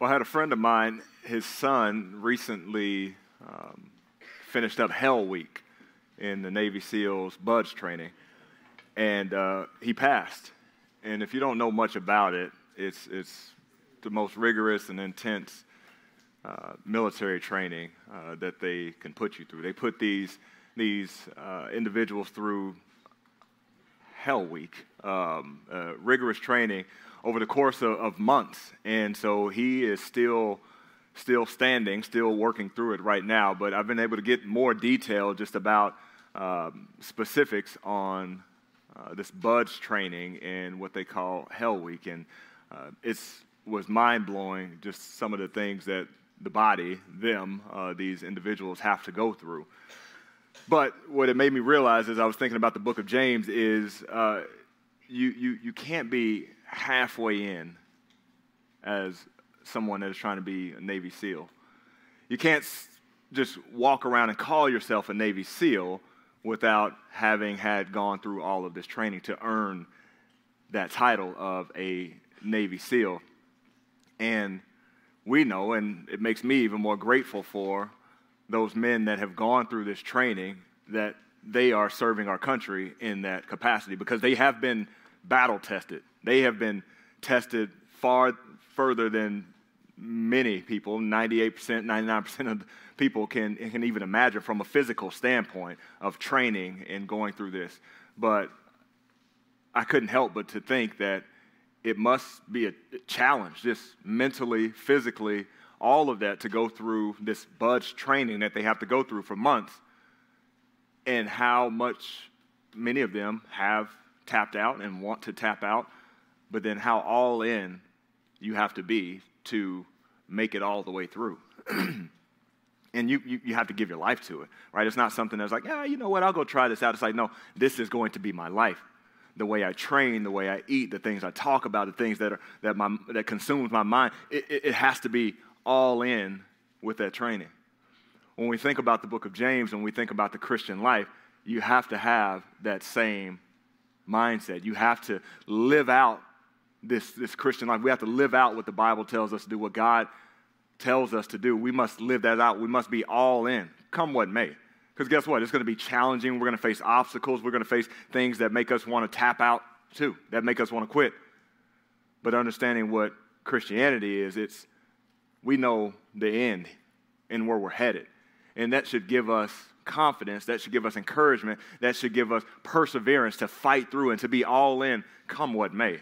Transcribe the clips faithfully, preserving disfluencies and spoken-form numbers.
Well, I had a friend of mine, his son recently um, finished up Hell Week in the Navy SEALs BUDS training, and uh, he passed. And if you don't know much about it, it's it's the most rigorous and intense uh, military training uh, that they can put you through. They put these these uh, individuals through Hell Week, um, uh, rigorous training over the course of, of months, and so he is still still standing, still working through it right now. But I've been able to get more detail just about um, specifics on uh, this BUDS training and what they call Hell Week, and uh, it's was mind blowing. Just some of the things that the body, them, uh, these individuals have to go through. But what it made me realize as I was thinking about the book of James is uh, you, you you can't be halfway in as someone that is trying to be a Navy SEAL. You can't just walk around and call yourself a Navy SEAL without having had gone through all of this training to earn that title of a Navy SEAL. And we know, and it makes me even more grateful for those men that have gone through this training, that they are serving our country in that capacity because they have been battle tested. They have been tested far further than many people, ninety-eight percent, ninety-nine percent of people can, can even imagine from a physical standpoint of training and going through this. But I couldn't help but to think that it must be a challenge, just mentally, physically, all of that to go through this BUDS training that they have to go through for months, and how much many of them have tapped out and want to tap out, but then how all in you have to be to make it all the way through. And you, you you have to give your life to it, right? It's not something that's like, yeah, you know what, I'll go try this out. It's like, no, this is going to be my life. The way I train, the way I eat, the things I talk about, the things that are that my that consumes my mind, it, it, it has to be all in with that training. When we think about the book of James, when we think about the Christian life, you have to have that same mindset. You have to live out this, this Christian life. We have to live out what the Bible tells us to do, what God tells us to do. We must live that out. We must be all in, come what may. Because guess what? It's going to be challenging. We're going to face obstacles. We're going to face things that make us want to tap out too, that make us want to quit. But understanding what Christianity is, it's we know the end and where we're headed. And that should give us confidence. That should give us encouragement. That should give us perseverance to fight through and to be all in, come what may.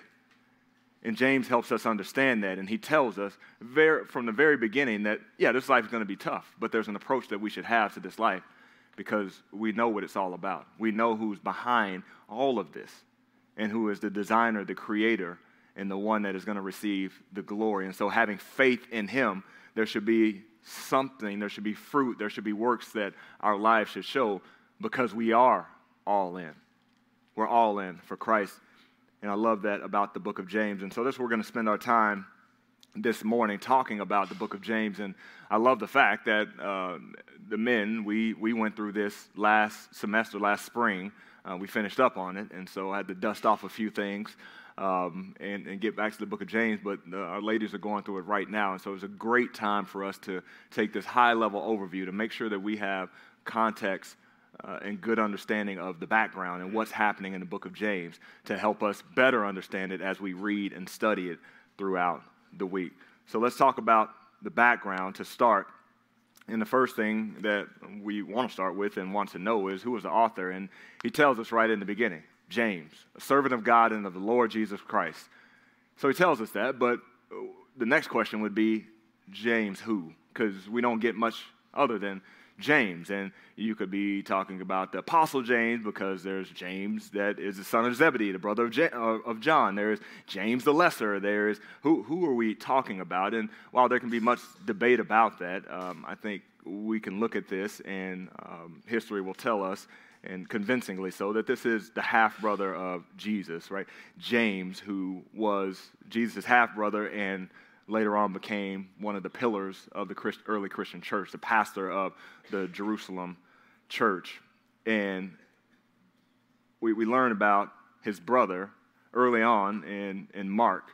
And James helps us understand that, and he tells us very, from the very beginning that, yeah, this life is going to be tough, but there's an approach that we should have to this life because we know what it's all about. We know who's behind all of this and who is the designer, the creator, and the one that is going to receive the glory. And so having faith in him, there should be something, there should be fruit, there should be works that our lives should show because we are all in. We're all in for Christ. And I love that about the book of James. And so that's where we're going to spend our time this morning talking about the book of James. And I love the fact that uh, the men, we, we went through this last semester, last spring. Uh, we finished up on it. And so I had to dust off a few things um, and, and get back to the book of James. But uh, our ladies are going through it right now. And so it's a great time for us to take this high-level overview to make sure that we have context Uh, and good understanding of the background and what's happening in the book of James to help us better understand it as we read and study it throughout the week. So let's talk about the background to start. And the first thing that we want to start with and want to know is who is the author. And he tells us right in the beginning, James, a servant of God and of the Lord Jesus Christ. So he tells us that, but the next question would be, James who? Because we don't get much other than James, and you could be talking about the Apostle James because there's James that is the son of Zebedee, the brother of, J- of John. There's James the Lesser. There's who who are we talking about? And while there can be much debate about that, um, I think we can look at this, and um, history will tell us, and convincingly so, that this is the half-brother of Jesus, right? James, who was Jesus' half-brother and later on became one of the pillars of the Christ, early Christian church, the pastor of the Jerusalem church. And we, we learn about his brother early on in, in Mark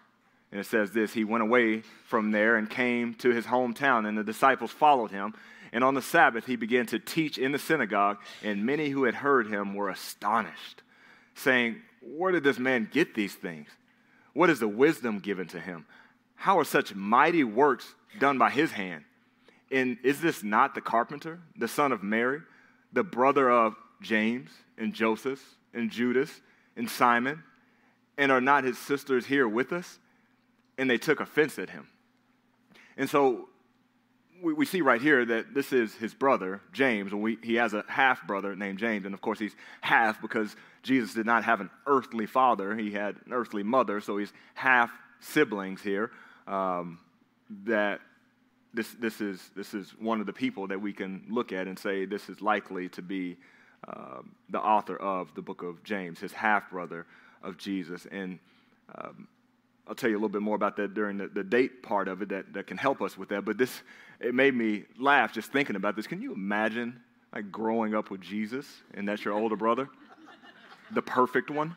And it says this, he went away from there and came to his hometown, and the disciples followed him. And on the Sabbath he began to teach in the synagogue, and many who had heard him were astonished, saying, where did this man get these things? What is the wisdom given to him? How are such mighty works done by his hand? And is this not the carpenter, the son of Mary, the brother of James and Joseph and Judas and Simon? And are not his sisters here with us? And they took offense at him. And so we, we see right here that this is his brother, James, and we, he has a half-brother named James. And, of course, he's half because Jesus did not have an earthly father. He had an earthly mother, so he's half-siblings here. Um, that this, this, is, this is one of the people that we can look at and say this is likely to be uh, the author of the book of James, his half-brother of Jesus. And um, I'll tell you a little bit more about that during the, the date part of it that, that can help us with that. But this, it made me laugh just thinking about this. Can you imagine like growing up with Jesus and that's your older brother? The perfect one?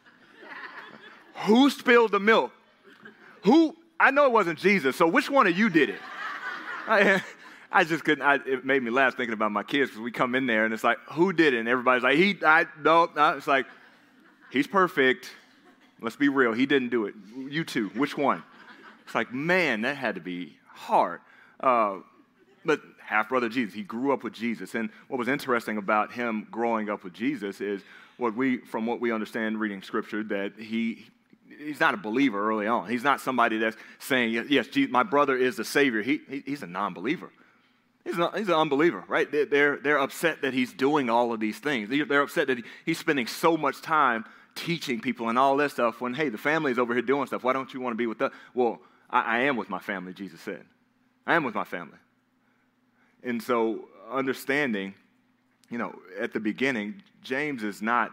Who spilled the milk? Who? I know it wasn't Jesus, so which one of you did it? I, I just couldn't, I, it made me laugh thinking about my kids because we come in there and it's like, who did it? And everybody's like, he, I, no, no. It's like, he's perfect. Let's be real. He didn't do it. You two, which one? It's like, man, that had to be hard. Uh, but half-brother Jesus, he grew up with Jesus. And what was interesting about him growing up with Jesus is what we, from what we understand reading Scripture, that he he's not a believer early on. He's not somebody that's saying, yes, Jesus, my brother is the Savior. He, he He's a non-believer. He's, not, he's an unbeliever, right? They're, they're, they're upset that he's doing all of these things. They're upset that he's spending so much time teaching people and all that stuff when, hey, the family's over here doing stuff. Why don't you want to be with us? Well, I, I am with my family, Jesus said. I am with my family. And so understanding, you know, at the beginning, James is not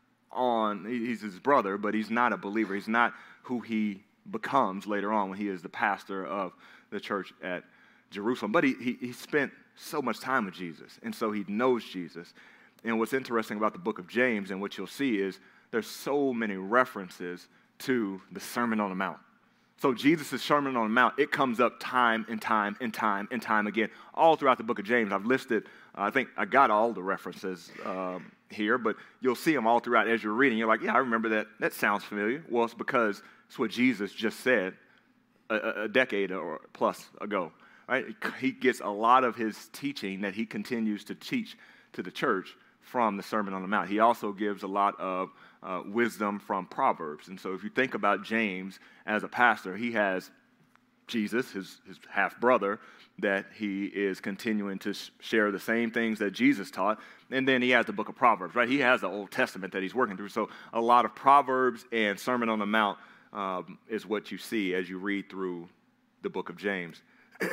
on, he's his brother, but he's not a believer. He's not who he becomes later on when he is the pastor of the church at Jerusalem. But he, he, he spent so much time with Jesus, and so he knows Jesus. And what's interesting about the book of James and what you'll see is there's so many references to the Sermon on the Mount. So Jesus' Sermon on the Mount, it comes up time and time and time and time again, all throughout the book of James. I've listed, uh, I think I got all the references um, here, but you'll see them all throughout as you're reading. You're like, yeah, I remember that. That sounds familiar. Well, it's because it's what Jesus just said a, a decade or plus ago. Right? He gets a lot of his teaching that he continues to teach to the church from the Sermon on the Mount. He also gives a lot of uh, wisdom from Proverbs. And so if you think about James as a pastor, he has Jesus, his, his half-brother, that he is continuing to sh- share the same things that Jesus taught. And then he has the book of Proverbs, right? He has the Old Testament that he's working through. So a lot of Proverbs and Sermon on the Mount um, is what you see as you read through the book of James.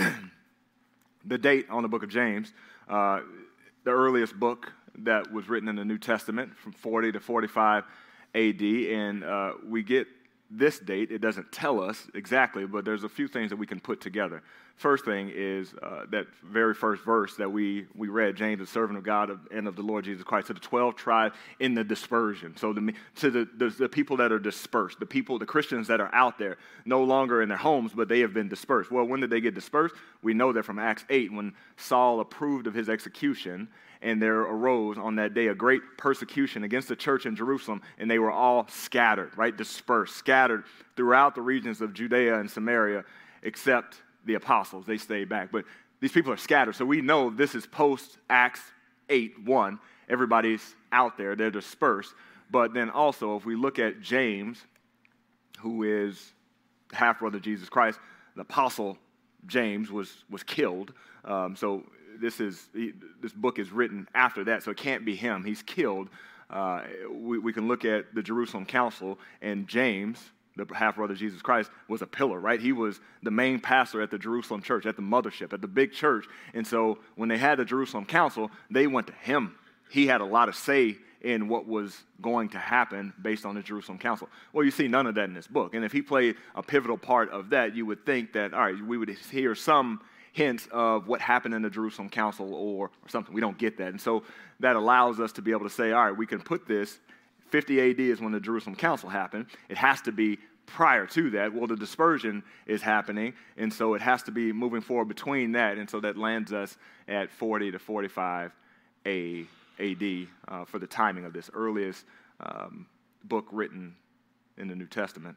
The date on the book of James, uh, the earliest book that was written in the New Testament from forty to forty-five A D, and uh, we get this date. It doesn't tell us exactly, but there's a few things that we can put together. First thing is uh, that very first verse that we, we read, James, the servant of God of, and of the Lord Jesus Christ, to the twelve tribes in the dispersion. So the, to the, the, the people that are dispersed, the people, the Christians that are out there, no longer in their homes, but they have been dispersed. Well, when did they get dispersed? We know that from Acts eight, when Saul approved of his execution, and there arose on that day a great persecution against the church in Jerusalem, and they were all scattered, right, dispersed, scattered throughout the regions of Judea and Samaria, except the apostles. They stayed back. But these people are scattered, so we know this is post-Acts eight one. Everybody's out there. They're dispersed. But then also, if we look at James, who is the half-brother of Jesus Christ, the apostle James was, was killed. Um, so this is he, this book is written after that, so it can't be him. He's killed. Uh, we, we can look at the Jerusalem Council, and James, the half-brother of Jesus Christ, was a pillar, right? He was the main pastor at the Jerusalem church, at the mothership, at the big church. And so when they had the Jerusalem Council, they went to him. He had a lot of say in what was going to happen based on the Jerusalem Council. Well, you see none of that in this book. And if he played a pivotal part of that, you would think that, all right, we would hear some hints of what happened in the Jerusalem Council or, or something. We don't get that. And so that allows us to be able to say, all right, we can put this, fifty A D is when the Jerusalem Council happened. It has to be prior to that. Well, the dispersion is happening, and so it has to be moving forward between that, and so that lands us at forty to forty-five A D uh, for the timing of this earliest um, book written in the New Testament.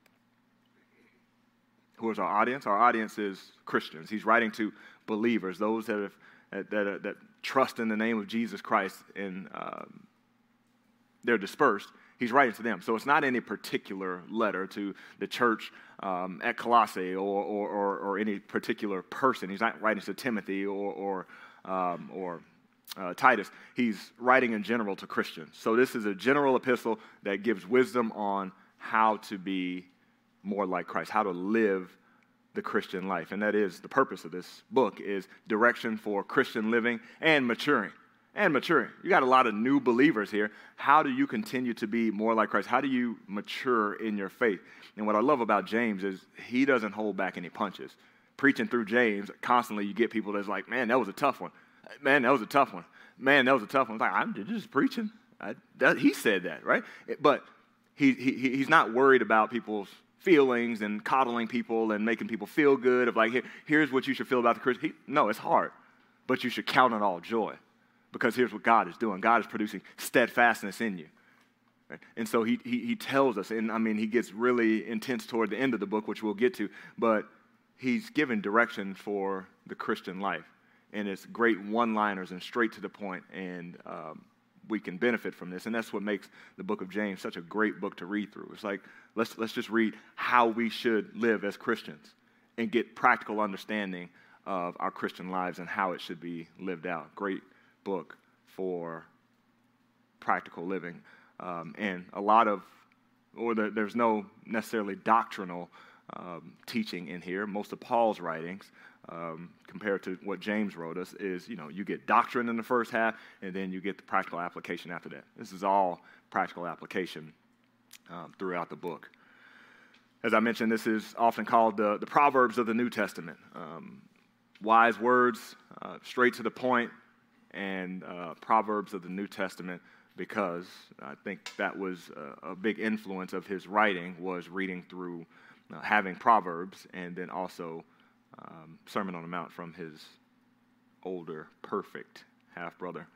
Who is our audience? Our audience is Christians. He's writing to believers, those that have that that, that trust in the name of Jesus Christ, and um, they're dispersed. He's writing to them. So it's not any particular letter to the church um, at Colossae or, or, or, or any particular person. He's not writing to Timothy or, or, um, or uh, Titus. He's writing in general to Christians. So this is a general epistle that gives wisdom on how to be more like Christ, how to live the Christian life. And that is the purpose of this book, is direction for Christian living and maturing. And maturing. You got a lot of new believers here. How do you continue to be more like Christ? How do you mature in your faith? And what I love about James is he doesn't hold back any punches. Preaching through James, constantly you get people that's like, man, that was a tough one. Man, that was a tough one. Man, that was a tough one. It's like, I'm just preaching. I, that, he said that, right? But he, he he's not worried about people's feelings and coddling people and making people feel good of like, Here, here's what you should feel about the Christian. He, no, it's hard, but you should count it all joy. Because here's what God is doing. God is producing steadfastness in you. Right? And so he, he he tells us, and I mean, he gets really intense toward the end of the book, which we'll get to, but he's given direction for the Christian life. And it's great one-liners and straight to the point, and um, we can benefit from this. And that's what makes the book of James such a great book to read through. It's like, let's let's just read how we should live as Christians and get practical understanding of our Christian lives and how it should be lived out. Great book for practical living, um, and a lot of, or the, there's no necessarily doctrinal um, teaching in here. Most of Paul's writings, um, compared to what James wrote us, is, you know, you get doctrine in the first half, and then you get the practical application after that. This is all practical application um, throughout the book. As I mentioned, this is often called the, the Proverbs of the New Testament. Um, wise words, uh, straight to the point, and uh, Proverbs of the New Testament, because I think that was a, a big influence of his writing, was reading through, uh, having Proverbs, and then also um, Sermon on the Mount from his older, perfect half-brother.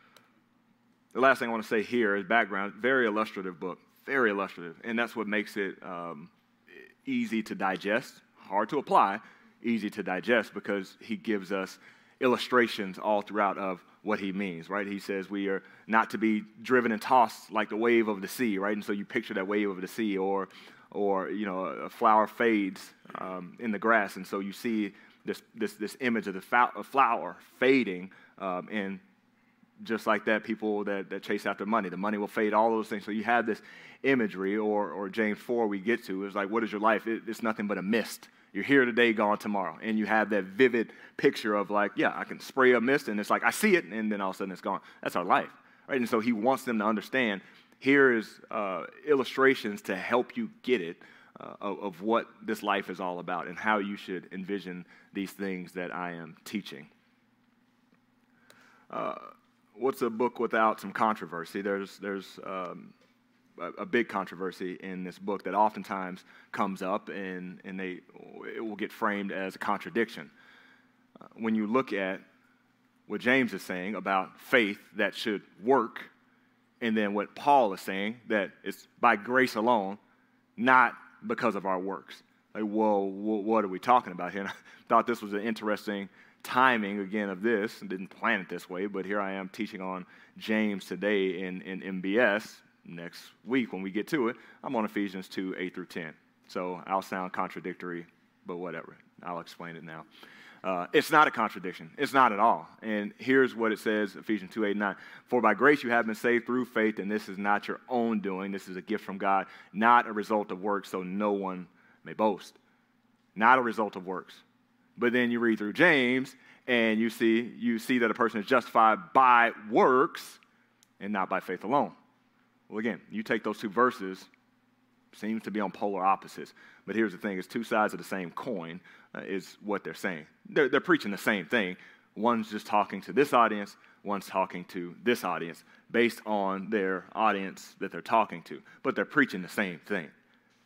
The last thing I want to say here is background. Very illustrative book, very illustrative, and that's what makes it um, easy to digest, hard to apply, easy to digest, because he gives us illustrations all throughout of what he means, right? He says we are not to be driven and tossed like the wave of the sea, right? And so you picture that wave of the sea, or, or you know, a flower fades um, in the grass, and so you see this this this image of the fa- a flower fading, um, and just like that, people that, that chase after money, the money will fade, all those things. So you have this imagery, or or James four we get to, is like, what is your life? It, it's nothing but a mist. You're here today, gone tomorrow. And you have that vivid picture of like, yeah, I can spray a mist, and it's like, I see it, and then all of a sudden it's gone. That's our life, right? And so he wants them to understand, here is uh, illustrations to help you get it, uh, of, of what this life is all about and how you should envision these things that I am teaching. Uh, what's a book without some controversy? There's, there's um, a big controversy in this book that oftentimes comes up, and, and they it will get framed as a contradiction. Uh, when you look at what James is saying about faith that should work, and then what Paul is saying, that it's by grace alone, not because of our works. Like, whoa, what are we talking about here? And I thought this was an interesting timing, again, of this, and didn't plan it this way, but here I am teaching on James today in, in M B S. Next week, when we get to it, I'm on Ephesians two, eight through ten. So I'll sound contradictory, but whatever. I'll explain it now. Uh, it's not a contradiction. It's not at all. And here's what it says, Ephesians two, eight, nine. For by grace you have been saved through faith, and this is not your own doing. This is a gift from God, not a result of works, so no one may boast. Not a result of works. But then you read through James, and you see, you see that a person is justified by works and not by faith alone. Well, again, you take those two verses, seems to be on polar opposites. But here's the thing, it's two sides of the same coin, uh, is what they're saying. They're, they're preaching the same thing. One's just talking to this audience, one's talking to this audience, based on their audience that they're talking to. But they're preaching the same thing.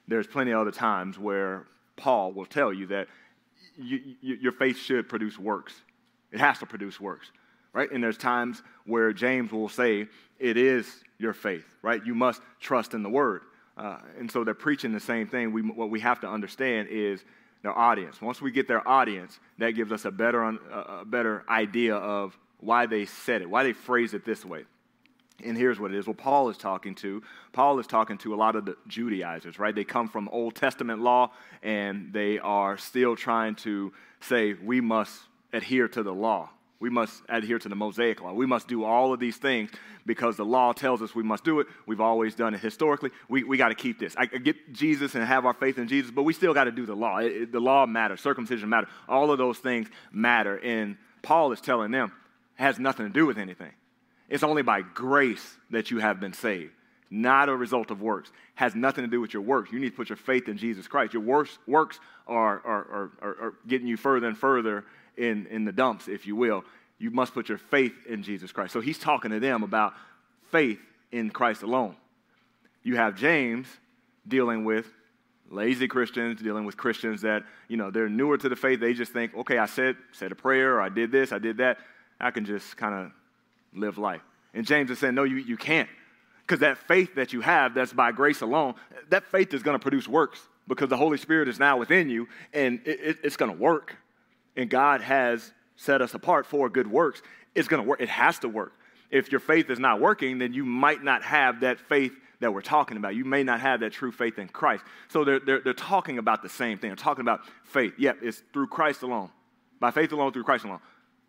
there's plenty of other times where Paul will tell you that you, you, your faith should produce works. It has to produce works, right? And there's times where James will say it is your faith, right? You must trust in the word. Uh, and so they're preaching the same thing. We, what we have to understand is their audience. Once we get their audience, that gives us a better, uh, a better idea of why they said it, why they phrased it this way. And here's what it is. Well, Paul is talking to, Paul is talking to a lot of the Judaizers, right? They come from Old Testament law, and they are still trying to say we must adhere to the law. We must adhere to the Mosaic law. We must do all of these things because the law tells us we must do it. We've always done it historically. We we got to keep this. I, I get Jesus and have our faith in Jesus, but we still got to do the law. It, it, the law matters. Circumcision matters. All of those things matter. And Paul is telling them it has nothing to do with anything. It's only by grace that you have been saved, not a result of works. It has nothing to do with your works. You need to put your faith in Jesus Christ. Your works, works are, are, are, are getting you further and further in, in the dumps, if you will. You must put your faith in Jesus Christ. So he's talking to them about faith in Christ alone. You have James dealing with lazy Christians, dealing with Christians that, you know, they're newer to the faith. They just think, okay, I said, said a prayer, or I did this, I did that. I can just kind of live life. And James is saying, no, you, you can't. Because that faith that you have, that's by grace alone, that faith is going to produce works because the Holy Spirit is now within you, and it, it, it's going to work. And God has set us apart for good works. It's going to work. It has to work. If your faith is not working, then you might not have that faith that we're talking about. You may not have that true faith in Christ. So they're, they're, they're talking about the same thing. They're talking about faith. Yep, it's through Christ alone. By faith alone, through Christ alone.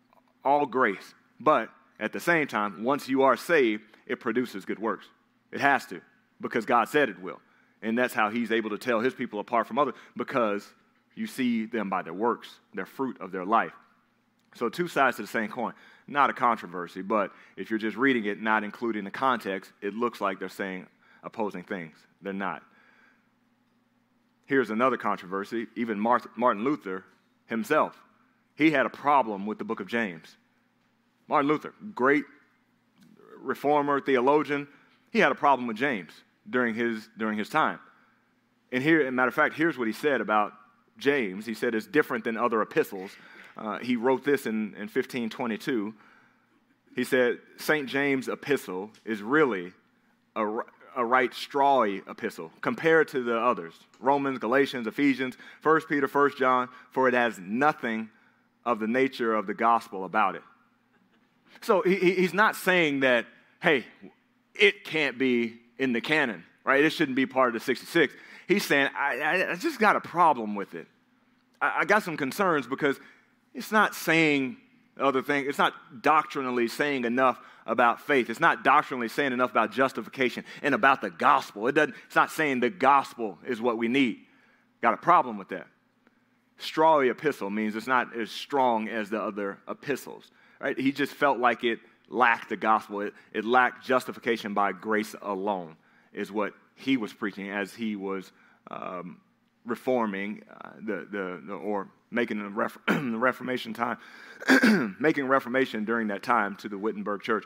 All grace. But at the same time, once you are saved, it produces good works. It has to, because God said it will. And that's how he's able to tell his people apart from others, because you see them by their works, their fruit of their life. So two sides to the same coin. Not a controversy, but if you're just reading it, not including the context, it looks like they're saying opposing things. They're not. Here's another controversy. Even Martin Luther himself, he had a problem with the book of James. Martin Luther, great reformer, theologian, he had a problem with James during his, during his time. And here, as a matter of fact, here's what he said about James. He said it's different than other epistles. Uh, he wrote this in, in fifteen twenty-two. He said, Saint James' epistle is really a, a right strawy epistle compared to the others. Romans, Galatians, Ephesians, First Peter, First John, for it has nothing of the nature of the gospel about it. So he, he's not saying that, hey, it can't be in the canon, right? It shouldn't be part of the sixty-six. He's saying, I, I, I just got a problem with it. I, I got some concerns because it's not saying other things. It's not doctrinally saying enough about faith. It's not doctrinally saying enough about justification and about the gospel. It doesn't. It's not saying the gospel is what we need. Got a problem with that. Strawy epistle means it's not as strong as the other epistles. Right? He just felt like it lacked the gospel. It, it lacked justification by grace alone is what he was preaching as he was um, reforming uh, the, the, the, or making the, ref, the Reformation time, making Reformation during that time to the Wittenberg Church.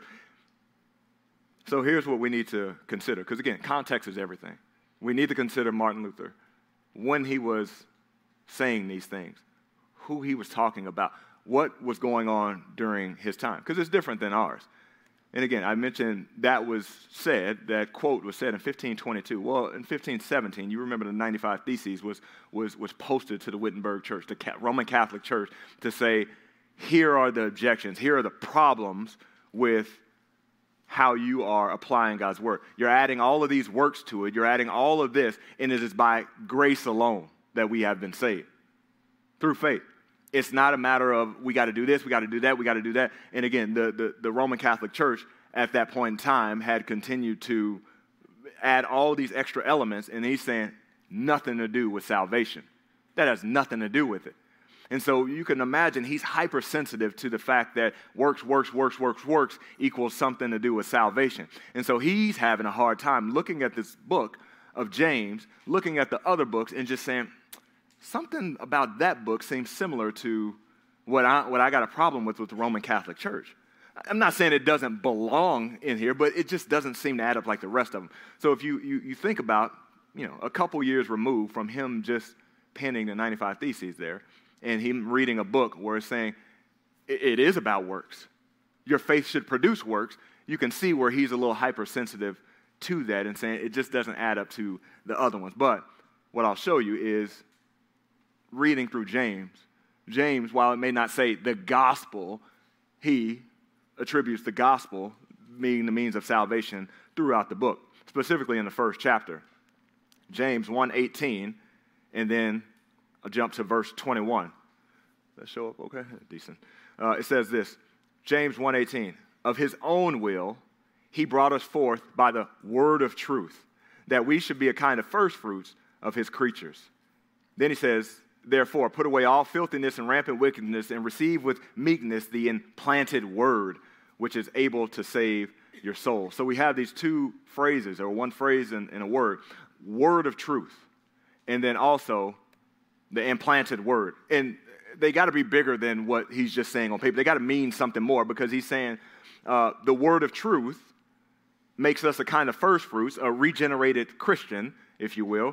So here's what we need to consider, because again, context is everything. We need to consider Martin Luther when he was saying these things, who he was talking about, what was going on during his time, because it's different than ours. And again, I mentioned that was said, that quote was said in fifteen twenty-two. Well, in fifteen seventeen, you remember the ninety-five Theses was, was, was posted to the Wittenberg Church, the Roman Catholic Church, to say, here are the objections, here are the problems with how you are applying God's word. You're adding all of these works to it, you're adding all of this, and it is by grace alone that we have been saved, through faith. It's not a matter of we got to do this, we got to do that, we got to do that. And again, the, the, the Roman Catholic Church at that point in time had continued to add all these extra elements, and he's saying nothing to do with salvation. That has nothing to do with it. And so you can imagine he's hypersensitive to the fact that works, works, works, works, works equals something to do with salvation. And so he's having a hard time looking at this book of James, looking at the other books, and just saying, something about that book seems similar to what I, what I got a problem with with the Roman Catholic Church. I'm not saying it doesn't belong in here, but it just doesn't seem to add up like the rest of them. So if you, you, you think about you know, a couple years removed from him just penning the ninety-five Theses there, and him reading a book where it's saying it, it is about works. Your faith should produce works. You can see where he's a little hypersensitive to that and saying it just doesn't add up to the other ones. But what I'll show you is reading through James. James, while it may not say the gospel, he attributes the gospel, being the means of salvation, throughout the book, specifically in the first chapter. James one eighteen, and then I'll jump to verse twenty-one. Does that show up okay? Decent. Uh, it says this, James one eighteen, of his own will, he brought us forth by the word of truth, that we should be a kind of first fruits of his creatures. Then he says, therefore, put away all filthiness and rampant wickedness and receive with meekness the implanted word, which is able to save your soul. So we have these two phrases, or one phrase and, and a word, word of truth, and then also the implanted word. And they got to be bigger than what he's just saying on paper. They got to mean something more, because he's saying uh, the word of truth makes us a kind of first fruits, a regenerated Christian, if you will,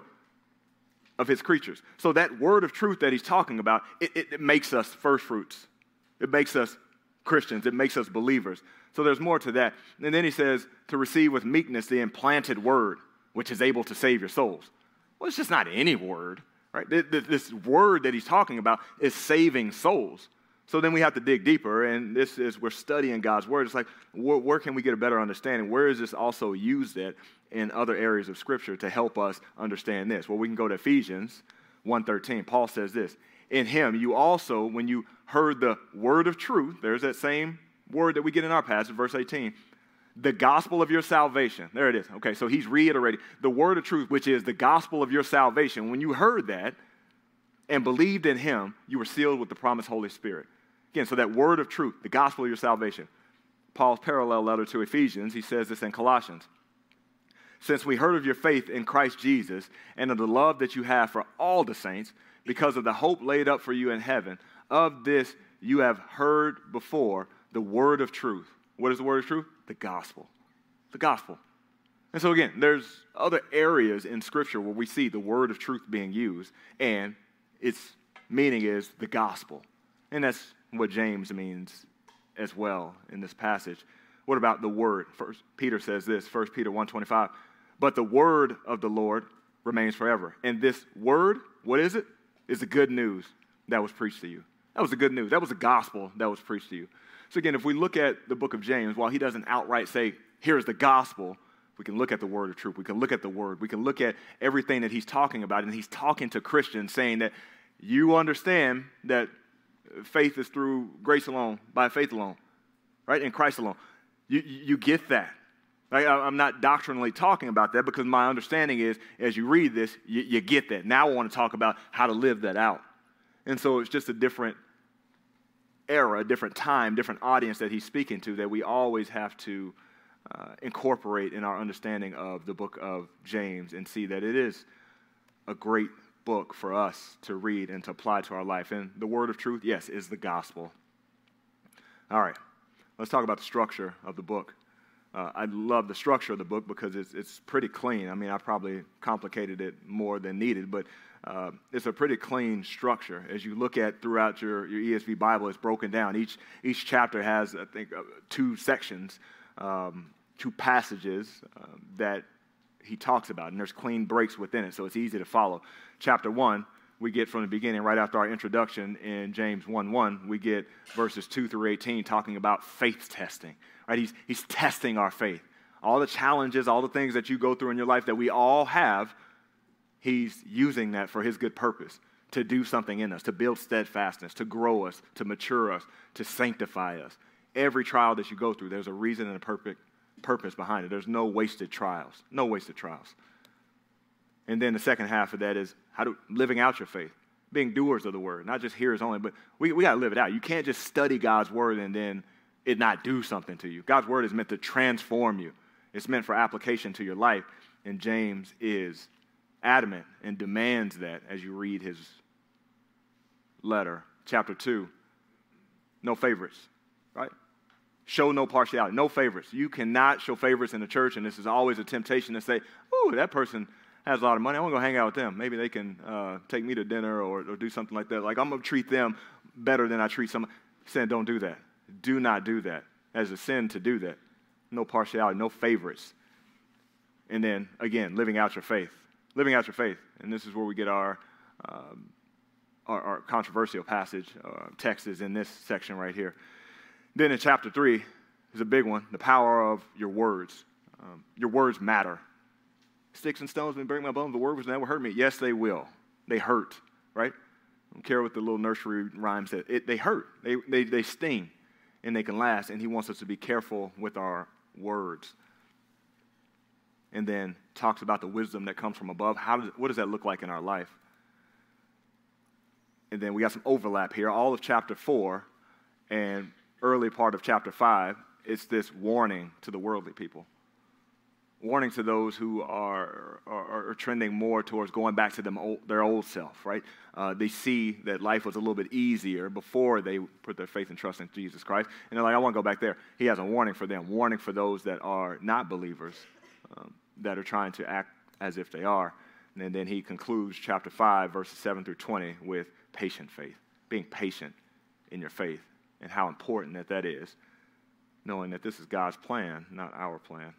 of his creatures. So that word of truth that he's talking about, it, it, it makes us first fruits. It makes us Christians. It makes us believers. So there's more to that. And then he says, to receive with meekness the implanted word, which is able to save your souls. Well, it's just not any word, right? This word that he's talking about is saving souls. So then we have to dig deeper, and this is, we're studying God's word. It's like, where, where can we get a better understanding? Where is this also used at in other areas of Scripture to help us understand this? Well, we can go to Ephesians one thirteen. Paul says this, in him you also, when you heard the word of truth, there's that same word that we get in our passage, verse eighteen, the gospel of your salvation. There it is. Okay, so he's reiterating the word of truth, which is the gospel of your salvation. When you heard that and believed in him, you were sealed with the promised Holy Spirit. Again, so that word of truth, the gospel of your salvation. Paul's parallel letter to Ephesians, he says this in Colossians. Since we heard of your faith in Christ Jesus and of the love that you have for all the saints, because of the hope laid up for you in heaven, of this you have heard before, the word of truth. What is the word of truth? The gospel. The gospel. And so again, there's other areas in Scripture where we see the word of truth being used, and its meaning is the gospel. And that's what James means as well in this passage. What about the word? First Peter says this, First Peter one twenty-five, but the word of the Lord remains forever. And this word, what is it? Is the good news that was preached to you. That was the good news. That was the gospel that was preached to you. So again, if we look at the book of James, while he doesn't outright say, here's the gospel, we can look at the word of truth. We can look at the word. We can look at everything that he's talking about. And he's talking to Christians, saying that you understand that faith is through grace alone, by faith alone, right? In Christ alone. You, you get that. Right? I'm not doctrinally talking about that, because my understanding is, as you read this, you, you get that. Now I want to talk about how to live that out. And so it's just a different era, a different time, different audience that he's speaking to, that we always have to uh, incorporate in our understanding of the book of James, and see that it is a great book for us to read and to apply to our life. And the word of truth, yes, is the gospel. All right, let's talk about the structure of the book. Uh, I love the structure of the book because it's it's pretty clean. I mean, I probably complicated it more than needed, but uh, it's a pretty clean structure. As you look at throughout your, your E S V Bible, it's broken down. Each each chapter has, I think, uh, two sections, um, two passages uh, that he talks about, and there's clean breaks within it, so it's easy to follow. Chapter one, we get from the beginning, right after our introduction in James one one, we get verses two through eighteen talking about faith testing. Right? He's, he's testing our faith. All the challenges, all the things that you go through in your life that we all have, he's using that for his good purpose, to do something in us, to build steadfastness, to grow us, to mature us, to sanctify us. Every trial that you go through, there's a reason and a perfect purpose behind it. There's no wasted trials. No wasted trials. And then the second half of that is how to living out your faith, being doers of the word, not just hearers only, but we, we got to live it out. You can't just study God's word and then it not do something to you. God's word is meant to transform you. It's meant for application to your life. And James is adamant and demands that as you read his letter. Chapter two, no favorites, right? Show no partiality, no favorites. You cannot show favorites in the church, and this is always a temptation to say, oh, that person, has a lot of money. I want to go hang out with them. Maybe they can uh, take me to dinner or, or do something like that. Like, I'm going to treat them better than I treat someone. Saying, don't do that. Do not do that. As a sin to do that. No partiality, no favorites. And then, again, living out your faith. Living out your faith. And this is where we get our um, our, our controversial passage, uh, text is in this section right here. Then in chapter three is a big one, the power of your words. Um, your words matter. Sticks and stones may break my bones, the word was never hurt me. Yes, they will. They hurt, right? I don't care what the little nursery rhyme said. It, they hurt. They, they, they sting, and they can last, and he wants us to be careful with our words. And then talks about the wisdom that comes from above. How does, what does that look like in our life? And then we got some overlap here. All of chapter four and early part of chapter five, it's this warning to the worldly people. Warning to those who are, are, are trending more towards going back to them old, their old self, right? Uh, they see that life was a little bit easier before they put their faith and trust in Jesus Christ. And they're like, I want to go back there. He has a warning for them, warning for those that are not believers, um, that are trying to act as if they are. And then he concludes chapter five, verses seven through twenty with patient faith, being patient in your faith and how important that that is, knowing that this is God's plan, not our plan.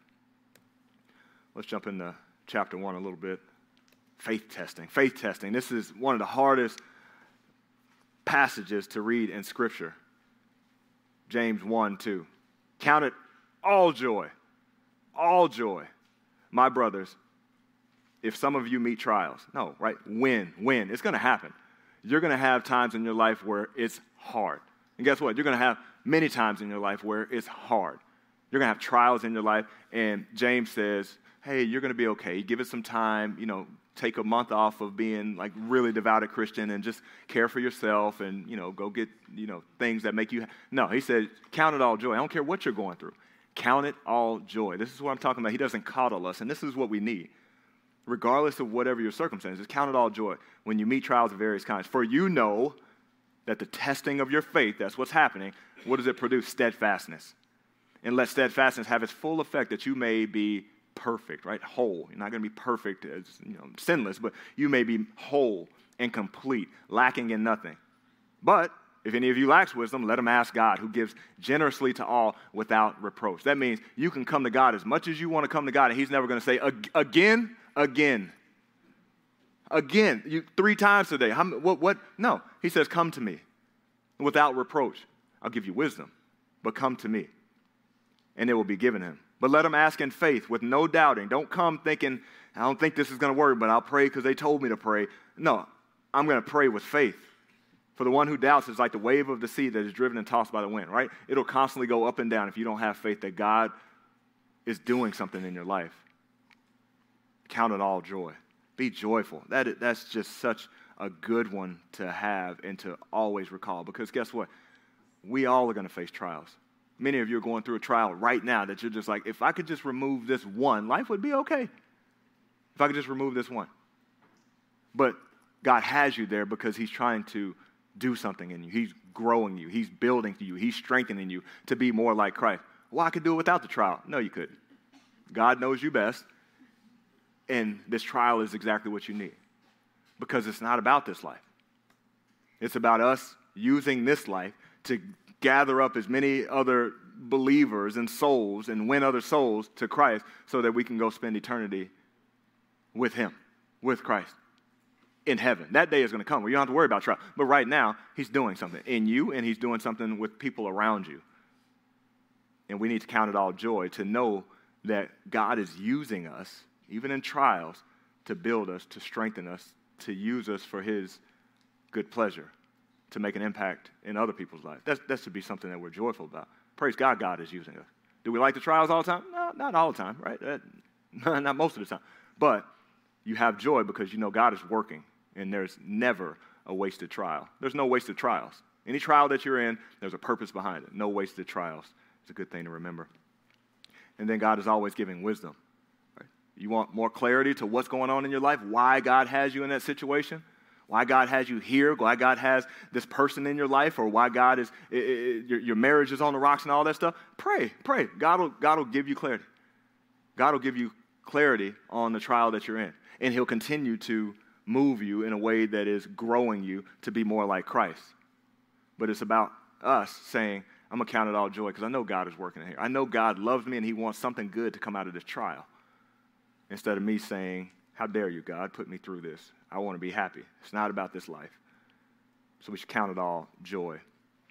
Let's jump into chapter one a little bit. Faith testing. Faith testing. This is one of the hardest passages to read in Scripture. James one, two. Count it all joy. All joy. My brothers, if some of you meet trials. No, right? When? When? It's going to happen. You're going to have times in your life where it's hard. And guess what? You're going to have many times in your life where it's hard. You're going to have trials in your life. And James says, hey, you're going to be okay. Give it some time. You know, take a month off of being like really devoted Christian and just care for yourself and, you know, go get, you know, things that make you. Ha- no, he said, count it all joy. I don't care what you're going through. Count it all joy. This is what I'm talking about. He doesn't coddle us. And this is what we need. Regardless of whatever your circumstances, count it all joy when you meet trials of various kinds. For you know that the testing of your faith, that's what's happening, what does it produce? Steadfastness. And let steadfastness have its full effect that you may be perfect, right? Whole. You're not going to be perfect, as, you know, sinless, but you may be whole and complete, lacking in nothing. But if any of you lacks wisdom, let him ask God, who gives generously to all without reproach. That means you can come to God as much as you want to come to God, and he's never going to say, again, again, again, you three times today. How, what, what? No. He says, come to me without reproach. I'll give you wisdom, but come to me, and it will be given him. But let him ask in faith with no doubting. Don't come thinking, I don't think this is going to work, but I'll pray because they told me to pray. No, I'm going to pray with faith. For the one who doubts is like the wave of the sea that is driven and tossed by the wind, right? It'll constantly go up and down if you don't have faith that God is doing something in your life. Count it all joy. Be joyful. That, that's just such a good one to have and to always recall. Because guess what? We all are going to face trials. Many of you are going through a trial right now that you're just like, if I could just remove this one, life would be okay. If I could just remove this one. But God has you there because he's trying to do something in you. He's growing you. He's building you. He's strengthening you to be more like Christ. Well, I could do it without the trial. No, you couldn't. God knows you best. And this trial is exactly what you need. Because it's not about this life. It's about us using this life to gather up as many other believers and souls and win other souls to Christ so that we can go spend eternity with him, with Christ, in heaven. That day is going to come where you don't have to worry about trial. But right now, he's doing something in you, and he's doing something with people around you. And we need to count it all joy to know that God is using us, even in trials, to build us, to strengthen us, to use us for his good pleasure, to make an impact in other people's lives. That's, that should be something that we're joyful about. Praise God, God is using us. Do we like the trials all the time? No, not all the time, right? That, not most of the time. But you have joy because you know God is working, and there's never a wasted trial. There's no wasted trials. Any trial that you're in, there's a purpose behind it. No wasted trials. It's a good thing to remember. And then God is always giving wisdom. Right? You want more clarity to what's going on in your life, why God has you in that situation, why God has you here, why God has this person in your life, or why God is, it, it, your, your marriage is on the rocks and all that stuff. Pray, pray. God will, God will give you clarity. God will give you clarity on the trial that you're in. And he'll continue to move you in a way that is growing you to be more like Christ. But it's about us saying, I'm going to count it all joy because I know God is working in here. I know God loves me and he wants something good to come out of this trial. Instead of me saying, how dare you, God, put me through this. I want to be happy. It's not about this life. So we should count it all joy.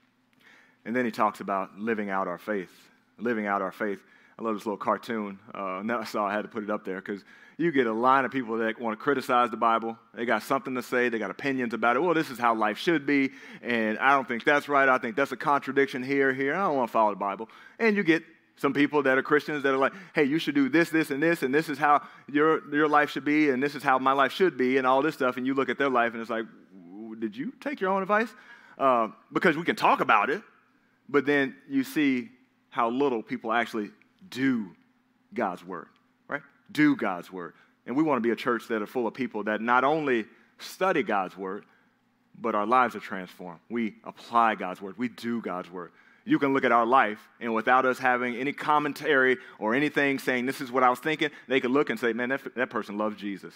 And then he talks about living out our faith. Living out our faith. I love this little cartoon. Uh, now I saw I had to put it up there because you get a line of people that want to criticize the Bible. They got something to say. They got opinions about it. Well, this is how life should be, and I don't think that's right. I think that's a contradiction here, here. I don't want to follow the Bible. And you get some people that are Christians that are like, hey, you should do this, this, and this, and this is how your, your life should be, and this is how my life should be, and all this stuff. And you look at their life, and it's like, did you take your own advice? Uh, because we can talk about it, but then you see how little people actually do God's word, right? Do God's word. And we want to be a church that are full of people that not only study God's word, but our lives are transformed. We apply God's word. We do God's word. You can look at our life, and without us having any commentary or anything saying, this is what I was thinking, they can look and say, man, that, that person loves Jesus.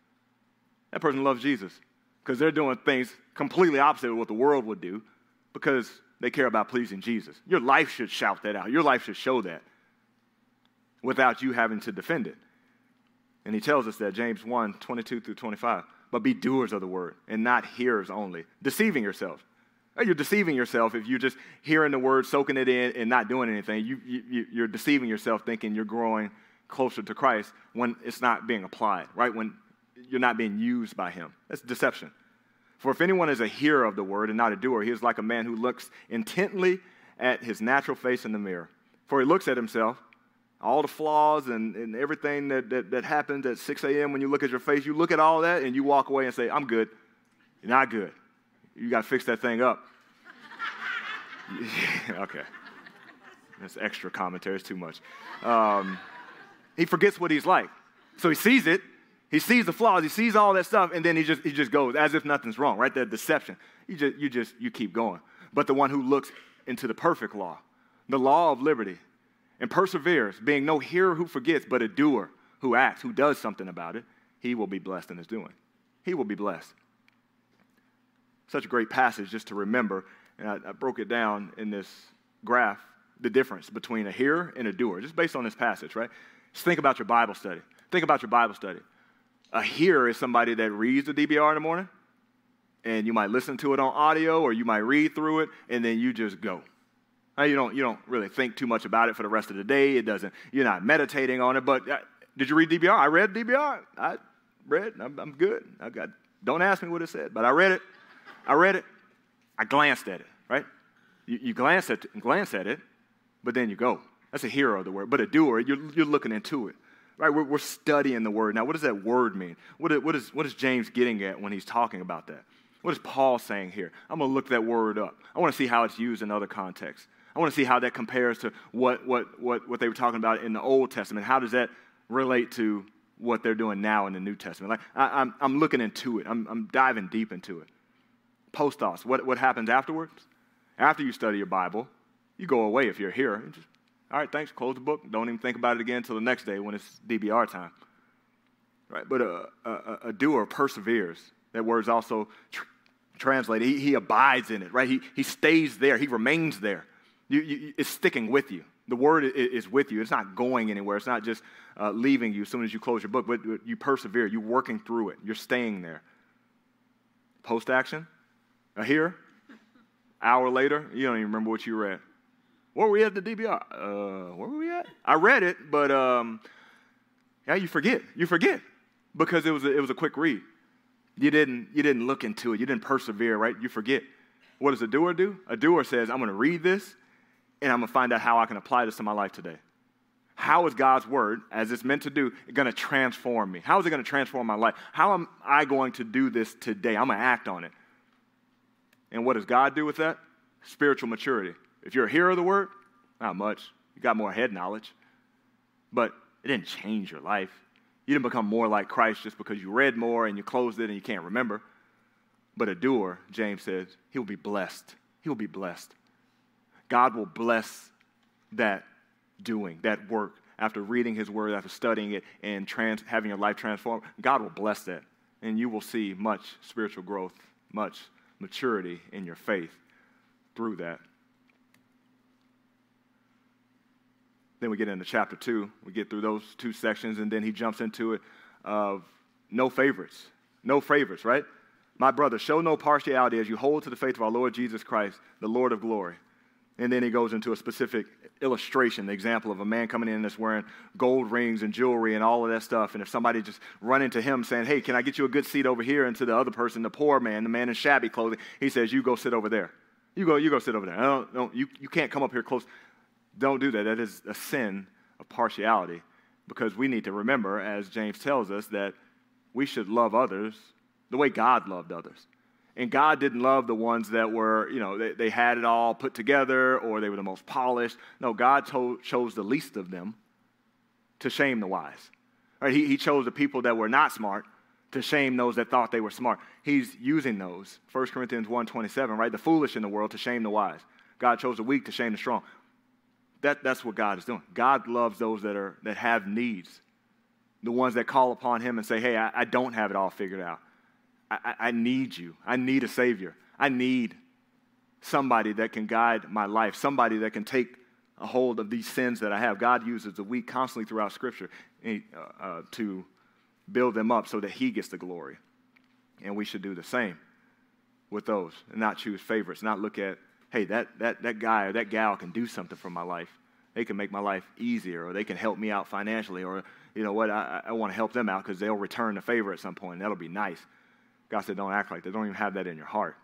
That person loves Jesus because they're doing things completely opposite of what the world would do because they care about pleasing Jesus. Your life should shout that out. Your life should show that without you having to defend it. And he tells us that, James one, twenty-two through twenty-five, but be doers of the word and not hearers only, deceiving yourselves. You're deceiving yourself if you're just hearing the word, soaking it in, and not doing anything. You, you, you're deceiving yourself thinking you're growing closer to Christ when it's not being applied, right? When you're not being used by him. That's deception. For if anyone is a hearer of the word and not a doer, he is like a man who looks intently at his natural face in the mirror. For he looks at himself, all the flaws and, and everything that, that, that happens at six a.m. when you look at your face, you look at all that and you walk away and say, I'm good. You're not good. You got to fix that thing up. Okay. That's extra commentary. It's too much. Um, he forgets what he's like. So he sees it. He sees the flaws. He sees all that stuff, and then he just he just goes as if nothing's wrong, right? That deception. You just you just you keep going. But the one who looks into the perfect law, the law of liberty, and perseveres, being no hearer who forgets, but a doer who acts, who does something about it, he will be blessed in his doing. He will be blessed. Such a great passage just to remember, and I, I broke it down in this graph, the difference between a hearer and a doer, just based on this passage, right? Just think about your Bible study. Think about your Bible study. A hearer is somebody that reads the D B R in the morning, and you might listen to it on audio, or you might read through it, and then you just go. Now, you don't you don't really think too much about it for the rest of the day. It doesn't. You're not meditating on it. But uh, did you read D B R? I read D B R. I read. I'm, I'm good. I got. Don't ask me what it said, but I read it. I read it. I glanced at it. Right? You, you glance at glance at it, but then you go. That's a hearer of the word. But a doer, you're you're looking into it. Right? We're, we're studying the word. Now, what does that word mean? What is, what is what is James getting at when he's talking about that? What is Paul saying here? I'm going to look that word up. I want to see how it's used in other contexts. I want to see how that compares to what, what, what, what they were talking about in the Old Testament. How does that relate to what they're doing now in the New Testament? Like I, I'm, I'm looking into it. I'm, I'm diving deep into it. Postos, what, what happens afterwards? After you study your Bible, you go away if you're here. You just, all right, thanks, close the book. Don't even think about it again until the next day when it's D B R time. Right? But a, a, a doer perseveres. That word's also tr- translated. He, he abides in it, right? He, he stays there. He remains there. You, you, it's sticking with you. The word is, is with you. It's not going anywhere. It's not just uh, leaving you as soon as you close your book, but you persevere. You're working through it. You're staying there. Post-action, a hearer, hour later, you don't even remember what you read. Where were we at the D B R? Uh, where were we at? I read it, but um, yeah, you forget. You forget because it was a, it was a quick read. You didn't you didn't look into it. You didn't persevere, right? You forget. What does a doer do? A doer says, I'm going to read this, and I'm going to find out how I can apply this to my life today. How is God's word, as it's meant to do, going to transform me? How is it going to transform my life? How am I going to do this today? I'm going to act on it. And what does God do with that? Spiritual maturity. If you're a hearer of the word, not much. You got more head knowledge. But it didn't change your life. You didn't become more like Christ just because you read more and you closed it and you can't remember. But a doer, James says, he will be blessed. He will be blessed. God will bless that doing, that work, after reading his word, after studying it, and trans- having your life transformed, God will bless that. And you will see much spiritual growth, much maturity in your faith through that. Then we get into chapter two. We get through those two sections, and then he jumps into it of no favorites. No favorites, right? My brother, show no partiality as you hold to the faith of our Lord Jesus Christ, the Lord of glory. And then he goes into a specific illustration, the example of a man coming in that's wearing gold rings and jewelry and all of that stuff. And if somebody just run into him saying, hey, can I get you a good seat over here? And to the other person, the poor man, the man in shabby clothing, he says, you go sit over there. You go, you go sit over there. I don't, don't, you, you can't come up here close. Don't do that. That is a sin of partiality, because we need to remember, as James tells us, that we should love others the way God loved others. And God didn't love the ones that were, you know, they, they had it all put together or they were the most polished. No, God told, chose the least of them to shame the wise. Right? He, he chose the people that were not smart to shame those that thought they were smart. He's using those. First Corinthians one twenty-seven, right? The foolish in the world to shame the wise. God chose the weak to shame the strong. That, that's what God is doing. God loves those that are that have needs. The ones that call upon him and say, hey, I, I don't have it all figured out. I, I need you. I need a Savior. I need somebody that can guide my life, somebody that can take a hold of these sins that I have. God uses the weak constantly throughout Scripture uh, uh, to build them up so that he gets the glory. And we should do the same with those and not choose favorites, not look at, hey, that, that, that guy or that gal can do something for my life. They can make my life easier, or they can help me out financially, or, you know what, I, I want to help them out because they'll return the favor at some point, and that'll be nice. God said, don't act like that. Don't even have that in your heart.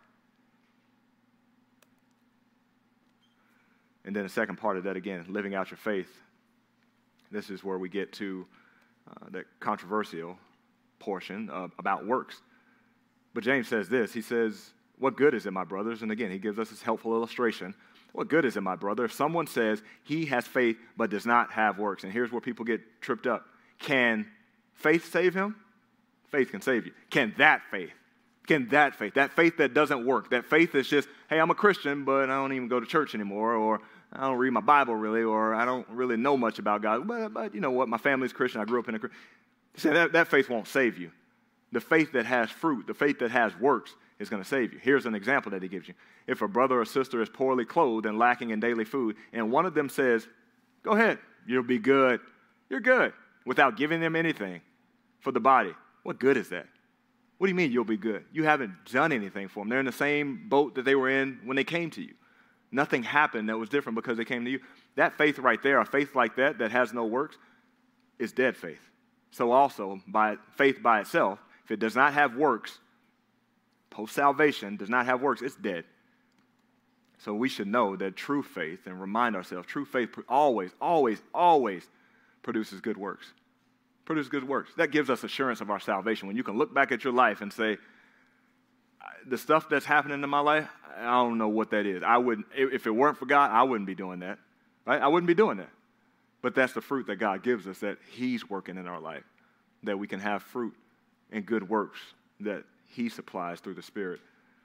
And then the second part of that, again, living out your faith. This is where we get to uh, the controversial portion of, about works. But James says this. He says, what good is it, my brothers? And again, he gives us this helpful illustration. What good is it, my brother, if someone says he has faith but does not have works? And here's where people get tripped up. Can faith save him? Faith can save you. Can that faith, can that faith, that faith that doesn't work, that faith that's just, hey, I'm a Christian, but I don't even go to church anymore, or I don't read my Bible really, or I don't really know much about God, but, but you know what, my family's Christian, I grew up in a Christian. That, that faith won't save you. The faith that has fruit, the faith that has works is going to save you. Here's an example that he gives you. If a brother or sister is poorly clothed and lacking in daily food, and one of them says, go ahead, you'll be good, you're good, without giving them anything for the body, what good is that? What do you mean you'll be good? You haven't done anything for them. They're in the same boat that they were in when they came to you. Nothing happened that was different because they came to you. That faith right there, a faith like that that has no works, is dead faith. So also, by faith by itself, if it does not have works, post-salvation does not have works, it's dead. So we should know that true faith, and remind ourselves, true faith always, always, always produces good works. Produce good works. That gives us assurance of our salvation. When you can look back at your life and say, the stuff that's happening in my life, I don't know what that is. I wouldn't, if it weren't for God, I wouldn't be doing that. Right? I wouldn't be doing that. But that's the fruit that God gives us, that he's working in our life, that we can have fruit and good works that he supplies through the Spirit.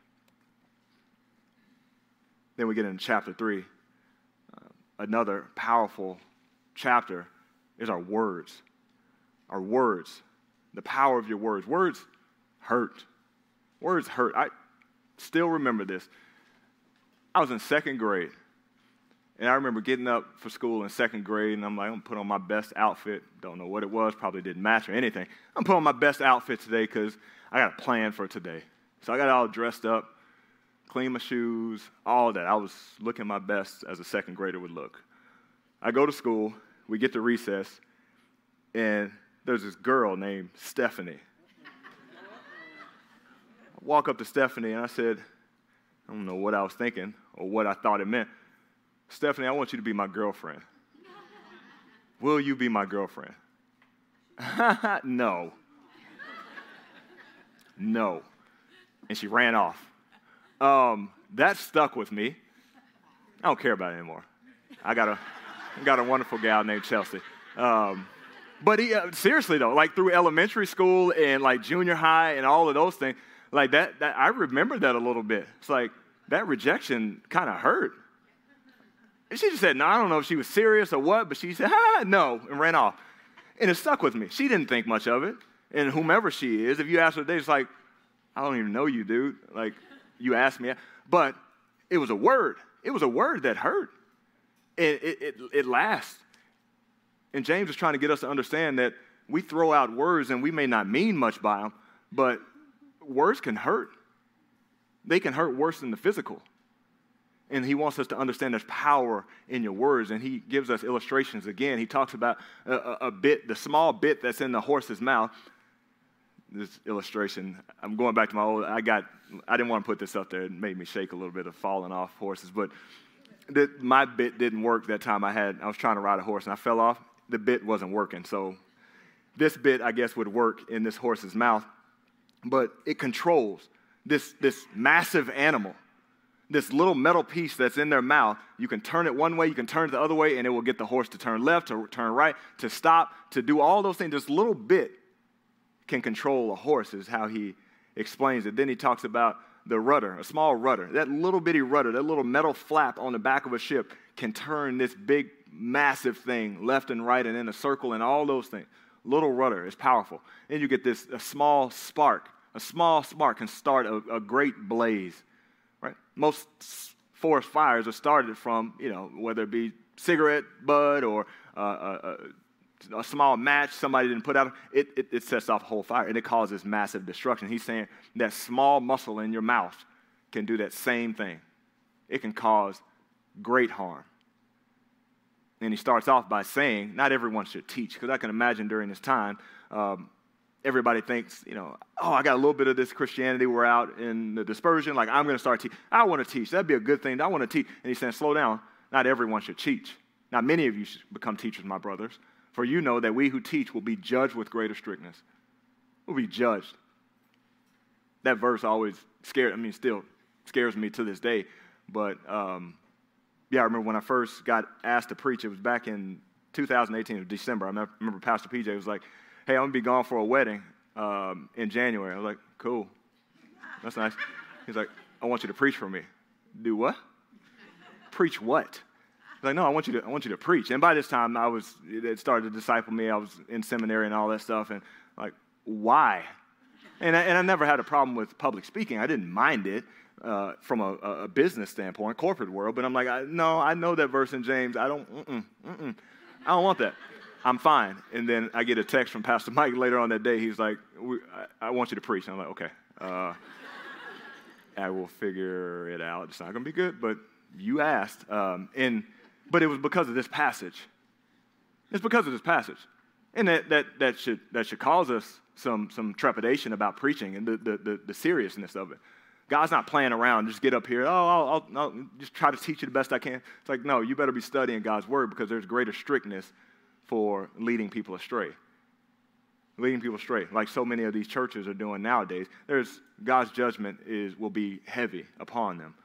Then we get into chapter three. Uh, another powerful chapter is our words. Our words, the power of your words. Words hurt. Words hurt. I still remember this. I was in second grade, and I remember getting up for school in second grade, and I'm like, I'm going to put on my best outfit. Don't know what it was. Probably didn't match or anything. I'm putting on my best outfit today because I got a plan for today. So I got all dressed up, clean my shoes, all that. I was looking my best as a second grader would look. I go to school. We get to recess, and there's this girl named Stephanie. I walk up to Stephanie, and I said, I don't know what I was thinking or what I thought it meant. Stephanie, I want you to be my girlfriend. Will you be my girlfriend? No. No. And she ran off. Um, that stuck with me. I don't care about it anymore. I got a, I got a wonderful gal named Chelsea. Um, But he, uh, seriously, though, like through elementary school and like junior high and all of those things, like that, that I remember that a little bit. It's like that rejection kind of hurt. And she just said, no, I don't know if she was serious or what, but she said, ah, no, and ran off. And it stuck with me. She didn't think much of it. And whomever she is, if you ask her today, it's like, I don't even know you, dude. Like, you asked me. But it was a word. It was a word that hurt. It, it, it, it lasts. And James is trying to get us to understand that we throw out words and we may not mean much by them, but words can hurt. They can hurt worse than the physical. And he wants us to understand there's power in your words. And he gives us illustrations again. He talks about a, a, a bit, the small bit that's in the horse's mouth. This illustration, I'm going back to my old, I got, I didn't want to put this up there. It made me shake a little bit of falling off horses. But the, my bit didn't work that time I had, I was trying to ride a horse and I fell off. The bit wasn't working. So this bit, I guess, would work in this horse's mouth. But it controls this, this massive animal. This little metal piece that's in their mouth, you can turn it one way, you can turn it the other way, and it will get the horse to turn left, to turn right, to stop, to do all those things. This little bit can control a horse is how he explains it. Then he talks about the rudder, a small rudder. That little bitty rudder, that little metal flap on the back of a ship can turn this big, massive thing left and right and in a circle and all those things. Little rudder is powerful. Then you get this a small spark. A small spark can start a, a great blaze. Right? Most forest fires are started from, you know, whether it be cigarette butt or uh, a, a small match somebody didn't put out. It, it, it sets off a whole fire, and it causes massive destruction. He's saying that small muscle in your mouth can do that same thing. It can cause great harm. And he starts off by saying, not everyone should teach, because I can imagine during this time, um, everybody thinks, you know, oh, I got a little bit of this Christianity. We're out in the dispersion. Like, I'm going to start teaching. I want to teach. That'd be a good thing. I want to teach. And he's saying, slow down. Not everyone should teach. Not many of you should become teachers, my brothers. For you know that we who teach will be judged with greater strictness. We'll be judged. That verse always scared, I mean, still scares me to this day. But, um, yeah, I remember when I first got asked to preach, it was back in two thousand eighteen, it was December. I remember Pastor P J was like, hey, I'm going to be gone for a wedding um, in January. I was like, cool. That's nice. He's like, I want you to preach for me. Do what? Preach what? He's like, no, I want you to I want you to preach. And by this time, I was, it started to disciple me. I was in seminary and all that stuff. And like, why? And I, and I never had a problem with public speaking. I didn't mind it uh, from a, a business standpoint, corporate world. But I'm like, I, no, I know that verse in James. I don't, mm-mm, mm-mm. I don't want that. I'm fine. And then I get a text from Pastor Mike later on that day. He's like, we, I, I want you to preach. And I'm like, okay. Uh, I will figure it out. It's not going to be good, but you asked. Um, and But it was because of this passage. It's because of this passage. And that that, that should that should cause us some, some trepidation about preaching and the, the, the, the seriousness of it. God's not playing around. Just get up here. Oh, I'll, I'll, I'll just try to teach you the best I can. It's like, no, you better be studying God's word because there's greater strictness for leading people astray. Leading people astray, like so many of these churches are doing nowadays. There's God's judgment is will be heavy upon them.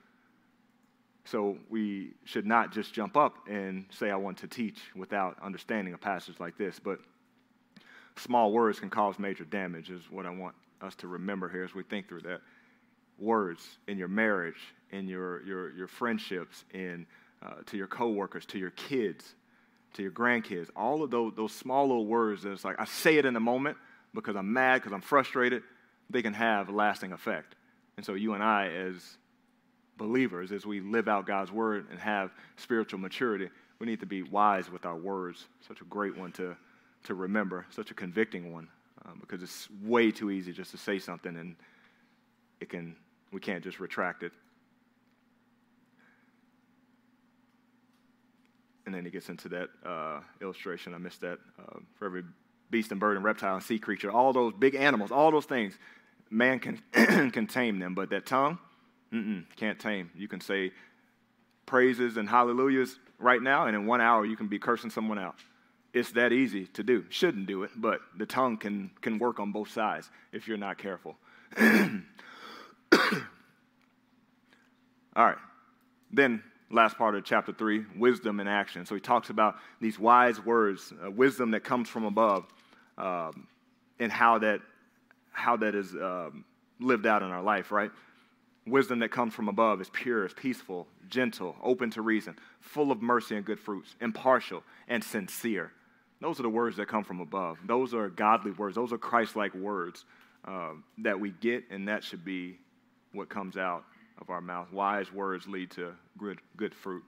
So we should not just jump up and say, I want to teach without understanding a passage like this. But small words can cause major damage is what I want us to remember here as we think through that. Words in your marriage, in your, your, your friendships, in uh, to your coworkers, to your kids, to your grandkids, all of those, those small little words that it's like, I say it in the moment because I'm mad, because I'm frustrated, they can have a lasting effect. And so you and I as believers, as we live out God's word and have spiritual maturity, we need to be wise with our words. Such a great one to, to remember, such a convicting one, uh, because it's way too easy just to say something and it can we can't just retract it. And then he gets into that uh, illustration. I missed that. Uh, for every beast and bird and reptile and sea creature, all those big animals, all those things, man can can tame them. But that tongue, mm-mm, can't tame. You can say praises and hallelujahs right now, and in one hour you can be cursing someone out. It's that easy to do. Shouldn't do it, but the tongue can can work on both sides if you're not careful. All right. Then last part of chapter three, wisdom in action. So he talks about these wise words, uh, wisdom that comes from above, um, and how that how that is um, lived out in our life, right? Wisdom that comes from above is pure, is peaceful, gentle, open to reason, full of mercy and good fruits, impartial and sincere. Those are the words that come from above. Those are godly words. Those are Christ-like words uh, that we get, and that should be what comes out of our mouth. Wise words lead to good, good fruit.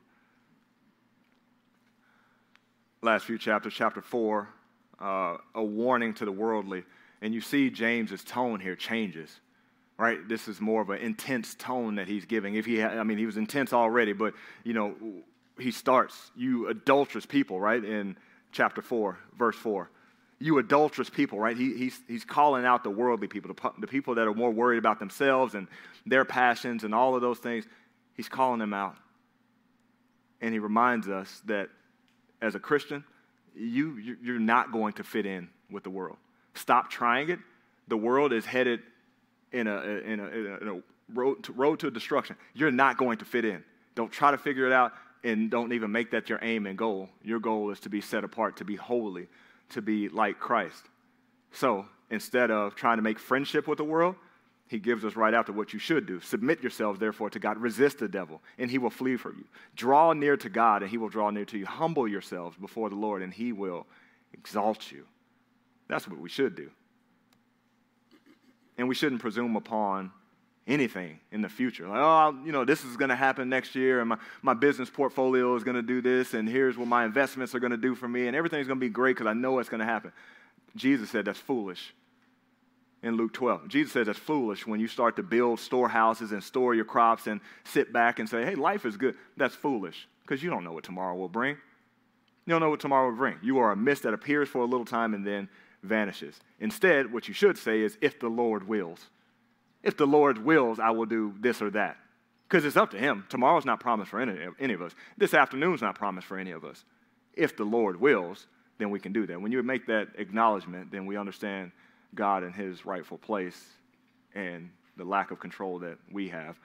Last few chapters, chapter four, uh, a warning to the worldly. And you see James's tone here changes. Right, this is more of an intense tone that he's giving. If he, ha- I mean, he was intense already, but you know, he starts, "You adulterous people," right, in chapter four, verse four. You adulterous people, right? He, he's he's calling out the worldly people, the, the people that are more worried about themselves and their passions and all of those things. He's calling them out, and he reminds us that as a Christian, you you're not going to fit in with the world. Stop trying it. The world is headed in a, in a, in a road, to, road to destruction. You're not going to fit in. Don't try to figure it out, and don't even make that your aim and goal. Your goal is to be set apart, to be holy, to be like Christ. So instead of trying to make friendship with the world, he gives us right after what you should do. Submit yourselves, therefore, to God. Resist the devil, and he will flee from you. Draw near to God, and he will draw near to you. Humble yourselves before the Lord, and he will exalt you. That's what we should do. And we shouldn't presume upon anything in the future. Like, oh, you know, this is going to happen next year, and my, my business portfolio is going to do this, and here's what my investments are going to do for me, and everything's going to be great because I know it's going to happen. Jesus said that's foolish in Luke twelve. Jesus says that's foolish when you start to build storehouses and store your crops and sit back and say, hey, life is good. That's foolish because you don't know what tomorrow will bring. You don't know what tomorrow will bring. You are a mist that appears for a little time and then vanishes. Instead, what you should say is, if the Lord wills. If the Lord wills, I will do this or that. Because it's up to him. Tomorrow's not promised for any, any of us. This afternoon's not promised for any of us. If the Lord wills, then we can do that. When you make that acknowledgement, then we understand God in his rightful place and the lack of control that we have.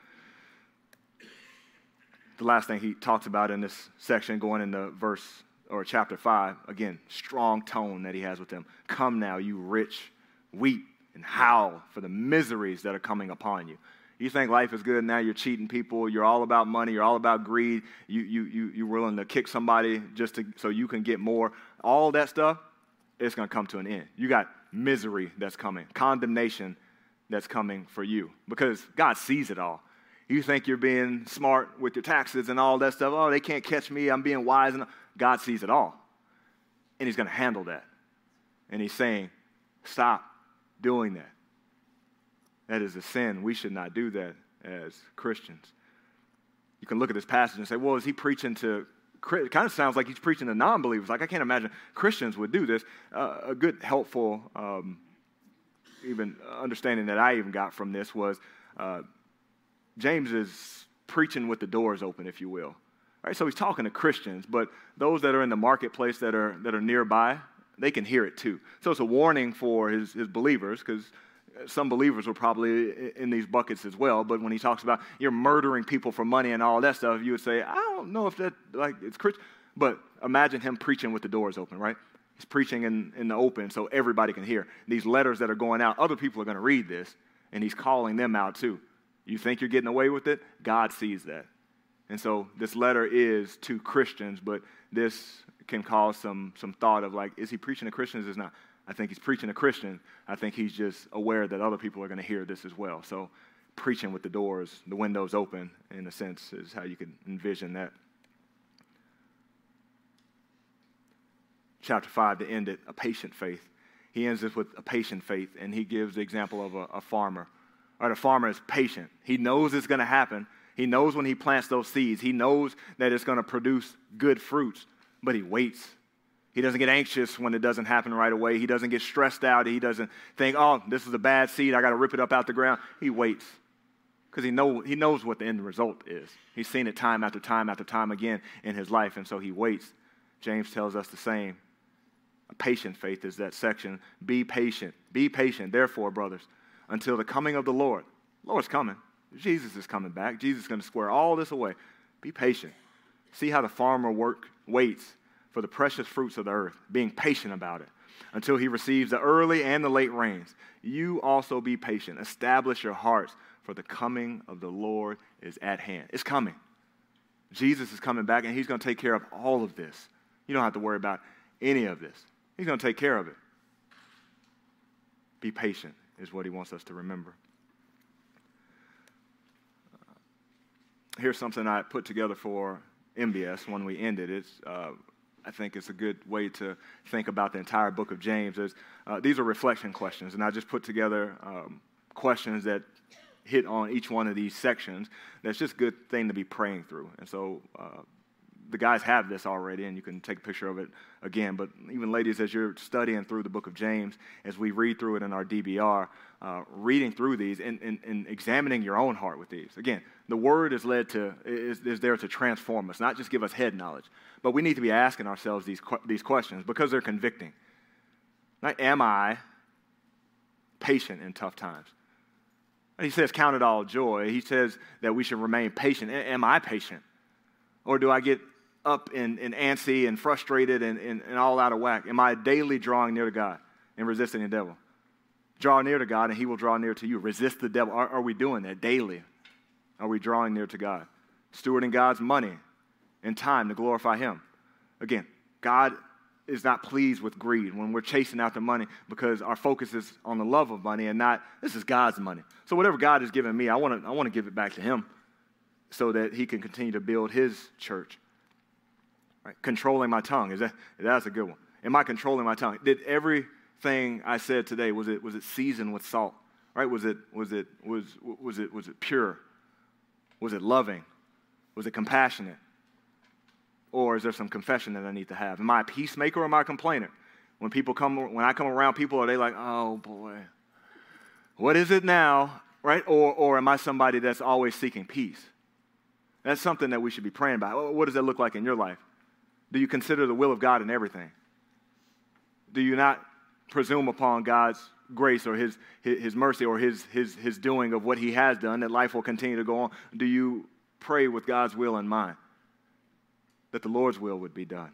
The last thing he talks about in this section, going into verse or chapter five, again, strong tone that he has with them. Come now, you rich, weep and howl for the miseries that are coming upon you. You think life is good, now you're cheating people, you're all about money, you're all about greed, you, you, you, you're willing to kick somebody just to, so you can get more. All that stuff, it's going to come to an end. You got misery that's coming, condemnation that's coming for you because God sees it all. You think you're being smart with your taxes and all that stuff. Oh, they can't catch me, I'm being wise. And God sees it all, and he's going to handle that. And he's saying, stop doing that. That is a sin. We should not do that as Christians. You can look at this passage and say, well, is he preaching to, it kind of sounds like he's preaching to non-believers. Like, I can't imagine Christians would do this. Uh, a good, helpful, um, even understanding that I even got from this was uh, James is preaching with the doors open, if you will. All right, so he's talking to Christians, but those that are in the marketplace that are that are nearby, they can hear it too. So it's a warning for his, his believers, because some believers were probably in these buckets as well. But when he talks about you're murdering people for money and all that stuff, you would say, I don't know if that, like, it's Christian. But imagine him preaching with the doors open, right? He's preaching in, in the open so everybody can hear. These letters that are going out, other people are going to read this, and he's calling them out too. You think you're getting away with it? God sees that. And so this letter is to Christians, but this can cause some some thought of like, is he preaching to Christians? Is not. I think he's preaching to Christians. I think he's just aware that other people are going to hear this as well. So preaching with the doors, the windows open, in a sense, is how you could envision that. Chapter five, to end it, a patient faith. He ends this with a patient faith, and he gives the example of a, a farmer. All right, a farmer is patient. He knows it's going to happen. He knows when he plants those seeds. He knows that it's going to produce good fruits, but he waits. He doesn't get anxious when it doesn't happen right away. He doesn't get stressed out. He doesn't think, oh, this is a bad seed. I got to rip it up out the ground. He waits because he, know, he knows what the end result is. He's seen it time after time after time again in his life, and so he waits. James tells us the same. A patient faith is that section. Be patient. Be patient, therefore, brothers, until the coming of the Lord. The Lord's coming. Jesus is coming back. Jesus is going to square all this away. Be patient. See how the farmer work waits for the precious fruits of the earth, being patient about it until he receives the early and the late rains. You also be patient. Establish your hearts, for the coming of the Lord is at hand. It's coming. Jesus is coming back, and he's going to take care of all of this. You don't have to worry about any of this. He's going to take care of it. Be patient is what he wants us to remember. Uh, here's something I put together for M B S when we ended. It's, uh, I think it's a good way to think about the entire book of James. Is, uh, these are reflection questions, and I just put together um, questions that hit on each one of these sections. That's just a good thing to be praying through. And so uh, the guys have this already, and you can take a picture of it again. But even ladies, as you're studying through the book of James, as we read through it in our D B R, uh, reading through these and, and, and examining your own heart with these. Again, the word is led to is, is there to transform us, not just give us head knowledge. But we need to be asking ourselves these these questions because they're convicting. Like, am I patient in tough times? He says, count it all joy. He says that we should remain patient. Am I patient? Or do I get up and, and antsy and frustrated and, and, and all out of whack? Am I daily drawing near to God and resisting the devil? Draw near to God and he will draw near to you. Resist the devil. Are, are we doing that daily? Are we drawing near to God? Stewarding God's money and time to glorify him. Again, God is not pleased with greed when we're chasing after money because our focus is on the love of money and not, this is God's money. So whatever God has given me, I want to I want to give it back to him so that he can continue to build his church. Right? Controlling my tongue, is that that's a good one. Am I controlling my tongue? Did everything I said today, was it was it seasoned with salt? Right? Was it was it was was it was it pure? Was it loving? Was it compassionate? Or is there some confession that I need to have? Am I a peacemaker or am I a complainer? When people come, when I come around people, are they like, oh boy, what is it now, right? Or, or am I somebody that's always seeking peace? That's something that we should be praying about. What does that look like in your life? Do you consider the will of God in everything? Do you not presume upon God's grace or his, his, his mercy or his, his, his doing of what he has done, that life will continue to go on? Do you pray with God's will in mind? That the Lord's will would be done.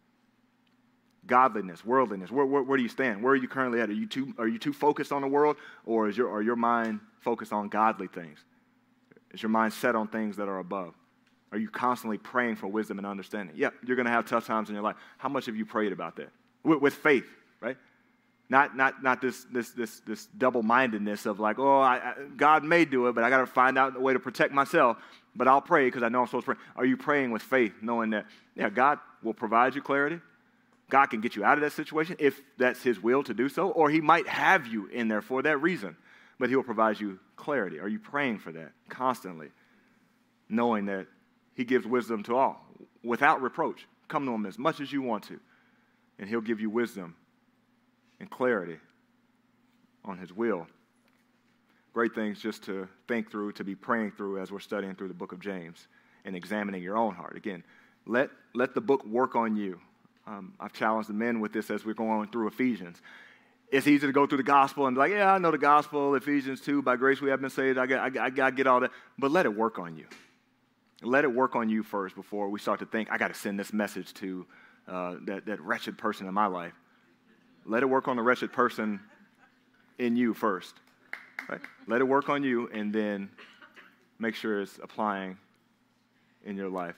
Godliness, worldliness. Where, where, where do you stand? Where are you currently at? Are you too are you too focused on the world, or is your or your mind focused on godly things? Is your mind set on things that are above? Are you constantly praying for wisdom and understanding? Yep, you're going to have tough times in your life. How much have you prayed about that? With, with faith, right? Not not not this this this this double-mindedness of like, oh, I, I, God may do it, but I got to find out a way to protect myself. But I'll pray because I know I'm supposed to pray. Are you praying with faith, knowing that, yeah, God will provide you clarity? God can get you out of that situation if that's his will to do so, or he might have you in there for that reason, but he will provide you clarity. Are you praying for that constantly, knowing that he gives wisdom to all without reproach? Come to him as much as you want to, and he'll give you wisdom and clarity on his will. Great things just to think through, to be praying through as we're studying through the book of James and examining your own heart. Again, let, let the book work on you. Um, I've challenged the men with this as we're going through Ephesians. It's easy to go through the gospel and be like, yeah, I know the gospel, Ephesians two, by grace we have been saved. I got, I, I got to get all that. But let it work on you. Let it work on you first before we start to think, I got to send this message to uh, that, that wretched person in my life. Let it work on the wretched person in you first. Right? Let it work on you, and then make sure it's applying in your life.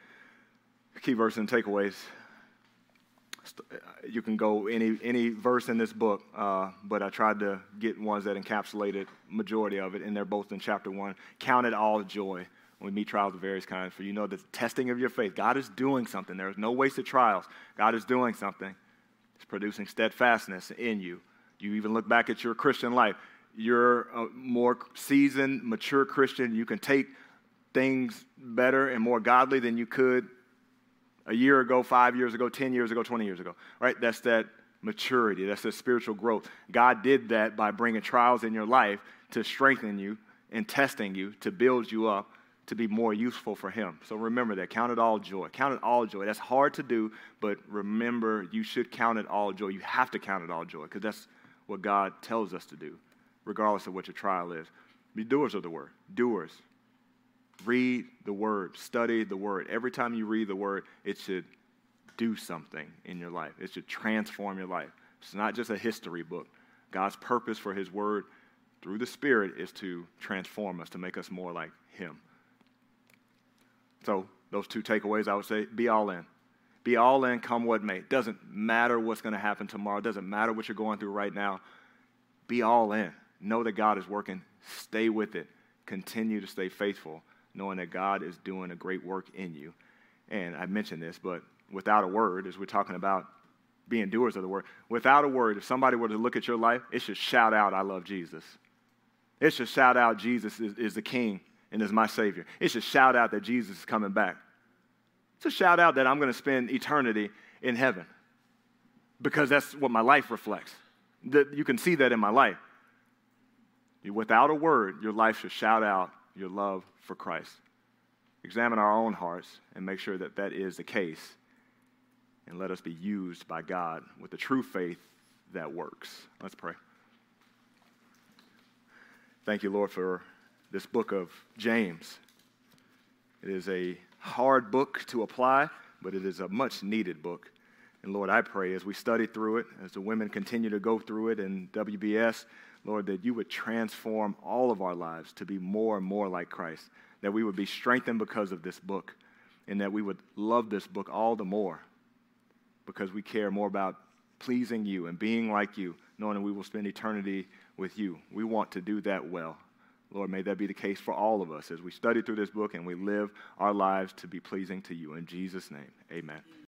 Key verse and takeaways. You can go any any verse in this book, uh, but I tried to get ones that encapsulated majority of it, and they're both in chapter one. Count it all joy when we meet trials of various kinds, for you know the testing of your faith. God is doing something. There is no wasted trials. God is doing something. It's producing steadfastness in you. You even look back at your Christian life. You're a more seasoned, mature Christian. You can take things better and more godly than you could a year ago, five years ago, ten years ago, twenty years ago. Right? That's that maturity. That's that spiritual growth. God did that by bringing trials in your life to strengthen you and testing you, to build you up, to be more useful for him. So remember that. Count it all joy. Count it all joy. That's hard to do, but remember, you should count it all joy. You have to count it all joy because that's what God tells us to do, regardless of what your trial is. Be doers of the word. Doers. Read the word. Study the word. Every time you read the word, it should do something in your life. It should transform your life. It's not just a history book. God's purpose for his word through the Spirit is to transform us, to make us more like him. So those two takeaways, I would say, be all in. Be all in, come what may. It doesn't matter what's going to happen tomorrow. It doesn't matter what you're going through right now. Be all in. Know that God is working. Stay with it. Continue to stay faithful, knowing that God is doing a great work in you. And I mentioned this, but without a word, as we're talking about being doers of the word, without a word, if somebody were to look at your life, it should shout out, I love Jesus. It should shout out, Jesus is, is the King and is my Savior. It should shout out that Jesus is coming back. It's a shout out that I'm going to spend eternity in heaven because that's what my life reflects. That you can see that in my life. Without a word, your life should shout out your love for Christ. Examine our own hearts and make sure that that is the case. And let us be used by God with the true faith that works. Let's pray. Thank you, Lord, for this book of James. It is a hard book to apply, but it is a much needed book. And Lord, I pray as we study through it, as the women continue to go through it in W B S, Lord, that you would transform all of our lives to be more and more like Christ, that we would be strengthened because of this book, and that we would love this book all the more because we care more about pleasing you and being like you, knowing that we will spend eternity with you. We want to do that well. Lord, may that be the case for all of us as we study through this book and we live our lives to be pleasing to you. In Jesus' name, amen.